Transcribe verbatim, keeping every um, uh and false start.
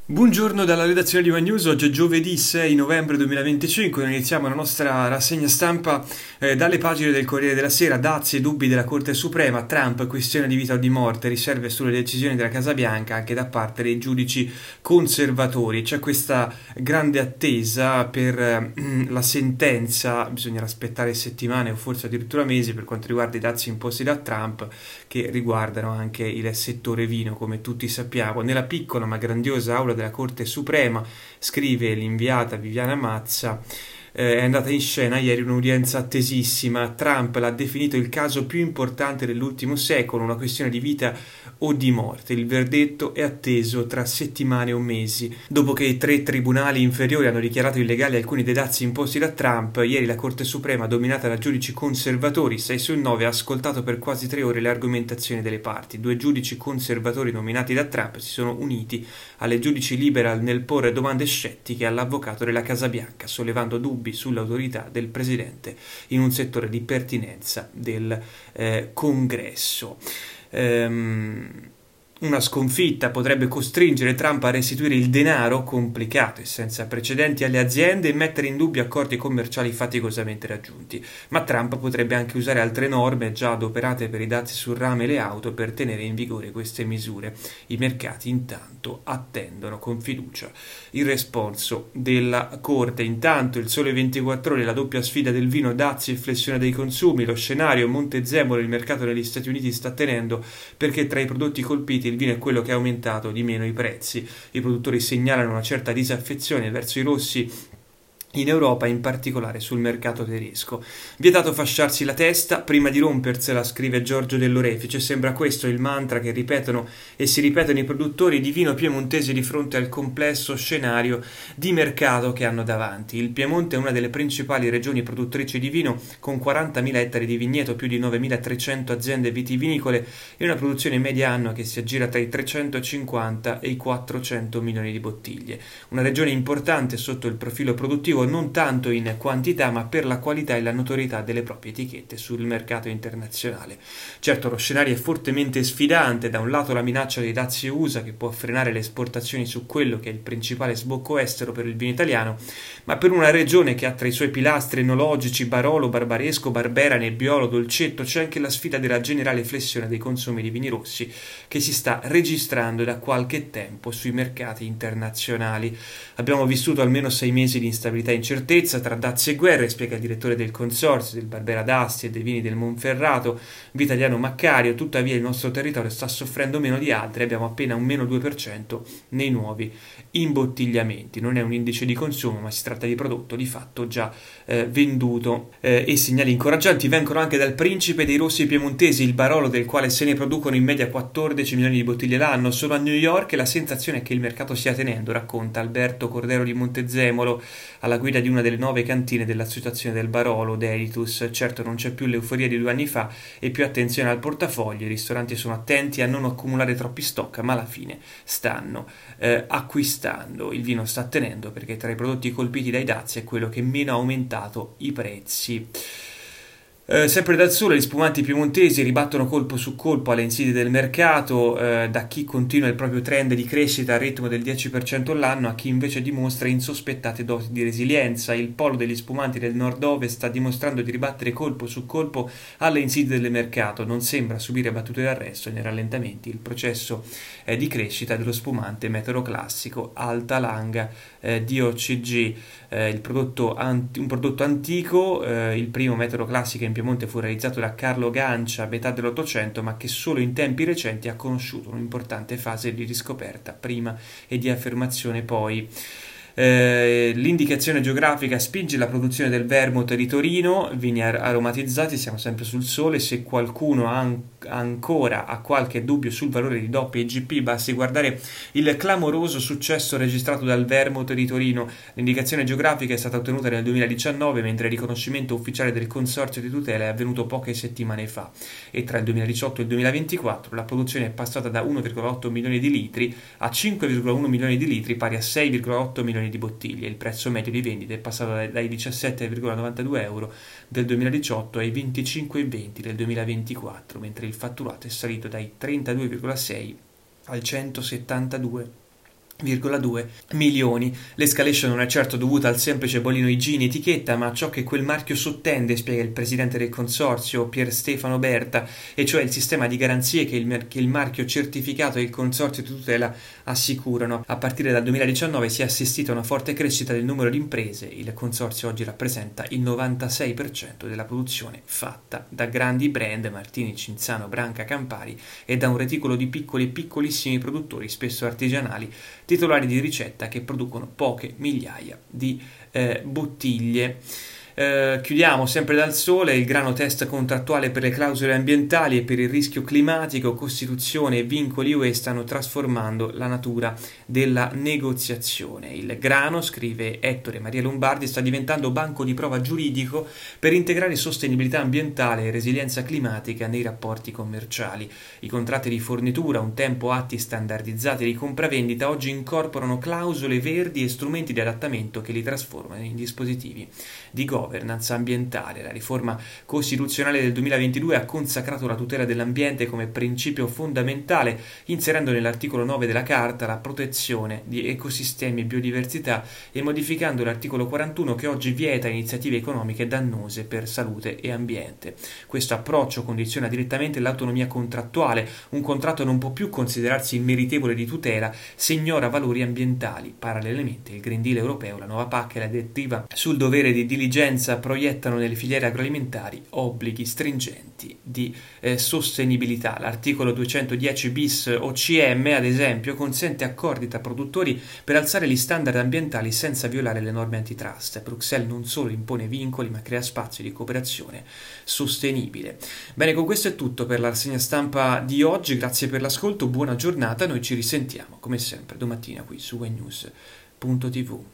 Buongiorno dalla redazione di One News, oggi è giovedì sei novembre duemilaventicinque, noi iniziamo la nostra rassegna stampa eh, dalle pagine del Corriere della Sera. Dazi e dubbi della Corte Suprema, Trump, questione di vita o di morte, riserve sulle decisioni della Casa Bianca anche da parte dei giudici conservatori. C'è questa grande attesa per eh, la sentenza, bisognerà aspettare settimane o forse addirittura mesi per quanto riguarda i dazi imposti da Trump, che riguardano anche il settore vino, come tutti sappiamo. Nella piccola ma grandiosa aula della Corte Suprema, scrive l'inviata Viviana Mazza, eh, è andata in scena ieri un'udienza attesissima. Trump l'ha definito il caso più importante dell'ultimo secolo, una questione di vita o di morte. Il verdetto è atteso tra settimane o mesi. Dopo che i tre tribunali inferiori hanno dichiarato illegali alcuni dei dazi imposti da Trump, ieri la Corte Suprema, dominata da giudici conservatori, sei su nove, ha ascoltato per quasi tre ore le argomentazioni delle parti. Due giudici conservatori nominati da Trump si sono uniti alle giudici liberal nel porre domande scettiche all'avvocato della Casa Bianca, sollevando dubbi sull'autorità del presidente in un settore di pertinenza del eh, Congresso. Um, una sconfitta potrebbe costringere Trump a restituire il denaro complicato e senza precedenti alle aziende e mettere in dubbio accordi commerciali faticosamente raggiunti. Ma Trump potrebbe anche usare altre norme già adoperate per i dazi sul rame e le auto per tenere in vigore queste misure. I mercati intanto attendono con fiducia il responso della Corte. Intanto il Sole ventiquattro Ore, la doppia sfida del vino, dazi e flessione dei consumi. Lo scenario Montezemolo, il mercato negli Stati Uniti sta tenendo perché tra i prodotti colpiti il vino è quello che ha aumentato di meno i prezzi. I produttori segnalano una certa disaffezione verso i rossi in Europa, in particolare sul mercato tedesco. Vietato fasciarsi la testa prima di rompersela, scrive Giorgio Dell'Orefice. Sembra questo il mantra che ripetono e si ripetono i produttori di vino piemontesi di fronte al complesso scenario di mercato che hanno davanti. Il Piemonte è una delle principali regioni produttrici di vino, con quarantamila ettari di vigneto, più di novemilatrecento aziende vitivinicole e una produzione media annua che si aggira tra i trecentocinquanta e i quattrocento milioni di bottiglie. Una regione importante sotto il profilo produttivo, non tanto in quantità ma per la qualità e la notorietà delle proprie etichette sul mercato internazionale. Certo, lo scenario è fortemente sfidante: da un lato la minaccia dei dazi U S A che può frenare le esportazioni su quello che è il principale sbocco estero per il vino italiano, ma per una regione che ha tra i suoi pilastri enologici Barolo, Barbaresco, Barbera, Nebbiolo, Dolcetto c'è anche la sfida della generale flessione dei consumi di vini rossi che si sta registrando da qualche tempo sui mercati internazionali. Abbiamo vissuto almeno sei mesi di instabilità e incertezza tra dazi e guerre, spiega il direttore del consorzio del Barbera d'Asti e dei vini del Monferrato, Vitaliano Maccario. Tuttavia il nostro territorio sta soffrendo meno di altri, abbiamo appena un meno due per cento nei nuovi imbottigliamenti. Non è un indice di consumo, ma si tratta di prodotto di fatto già eh, venduto. Eh, e segnali incoraggianti vengono anche dal principe dei rossi piemontesi, il Barolo, del quale se ne producono in media quattordici milioni di bottiglie l'anno. Solo a New York la sensazione è che il mercato stia tenendo, racconta Alberto Cordero di Montezemolo, alla guida di una delle nove cantine dell'associazione del Barolo, Delitus. Certo, non c'è più l'euforia di due anni fa e più attenzione al portafoglio. I ristoranti sono attenti a non accumulare troppi stock, ma alla fine stanno eh, acquistando. Il vino sta tenendo perché tra i prodotti colpiti dai dazi è quello che meno ha aumentato i prezzi. Eh, sempre dal Sole, gli spumanti piemontesi ribattono colpo su colpo alle insidie del mercato, eh, da chi continua il proprio trend di crescita al ritmo del dieci per cento all'anno a chi invece dimostra insospettate doti di resilienza. Il polo degli spumanti del nord-ovest sta dimostrando di ribattere colpo su colpo alle insidie del mercato. Non sembra subire battute d'arresto nei rallentamenti il processo eh, di crescita dello spumante metodo classico Alta Langa eh, D O C G, eh, il prodotto anti- un prodotto antico. Eh, il primo metodo classico in Piemonte fu realizzato da Carlo Gancia a metà dell'Ottocento, ma che solo in tempi recenti ha conosciuto un'importante fase di riscoperta prima e di affermazione poi. Eh, l'indicazione geografica spinge la produzione del vermouth di Torino, vini aromatizzati. Siamo sempre sul Sole. Se qualcuno ha an- ancora ha qualche dubbio sul valore di doppia I G P, basti guardare il clamoroso successo registrato dal vermouth di Torino. L'indicazione geografica è stata ottenuta nel duemiladiciannove, mentre il riconoscimento ufficiale del consorzio di tutela è avvenuto poche settimane fa, e tra il duemiladiciotto e il duemilaventiquattro la produzione è passata da uno virgola otto milioni di litri a cinque virgola uno milioni di litri, pari a sei virgola otto milioni di bottiglie. Il prezzo medio di vendita è passato dai diciassette virgola novantadue euro del duemiladiciotto ai venticinque virgola venti del duemilaventiquattro, mentre il fatturato è salito dai trentadue virgola sei al centosettantadue virgola due milioni. L'escalation non è certo dovuta al semplice bollino igiene etichetta, ma a ciò che quel marchio sottende, spiega il presidente del consorzio Pier Stefano Berta, e cioè il sistema di garanzie che il, che il marchio certificato e il consorzio di tutela assicurano. A partire dal duemiladiciannove si è assistito a una forte crescita del numero di imprese. Il consorzio oggi rappresenta il novantasei per cento della produzione fatta da grandi brand, Martini, Cinzano, Branca, Campari, e da un reticolo di piccoli e piccolissimi produttori, spesso artigianali, titolari di ricetta, che producono poche migliaia di eh, bottiglie. Eh, chiudiamo sempre dal Sole. Il grano test contrattuale per le clausole ambientali e per il rischio climatico, Costituzione e vincoli U E stanno trasformando la natura della negoziazione. Il grano, scrive Ettore Maria Lombardi, sta diventando banco di prova giuridico per integrare sostenibilità ambientale e resilienza climatica nei rapporti commerciali. I contratti di fornitura, un tempo atti standardizzati di compravendita, oggi incorporano clausole verdi e strumenti di adattamento che li trasformano in dispositivi di governance ambientale. La riforma costituzionale del duemilaventidue ha consacrato la tutela dell'ambiente come principio fondamentale, inserendo nell'articolo nove della Carta la protezione di ecosistemi e biodiversità e modificando l'articolo quarantuno, che oggi vieta iniziative economiche dannose per salute e ambiente. Questo approccio condiziona direttamente l'autonomia contrattuale. Un contratto non può più considerarsi meritevole di tutela se ignora valori ambientali. Parallelamente, il Green Deal europeo, la nuova P A C e la direttiva sul dovere di diligenza proiettano nelle filiere agroalimentari obblighi stringenti di eh, sostenibilità. L'articolo duecentodieci bis O C M, ad esempio, consente accordi tra produttori per alzare gli standard ambientali senza violare le norme antitrust. Bruxelles non solo impone vincoli, ma crea spazio di cooperazione sostenibile. Bene, con questo è tutto per la rassegna stampa di oggi. Grazie per l'ascolto, buona giornata. Noi ci risentiamo come sempre domattina qui su we news punto tv.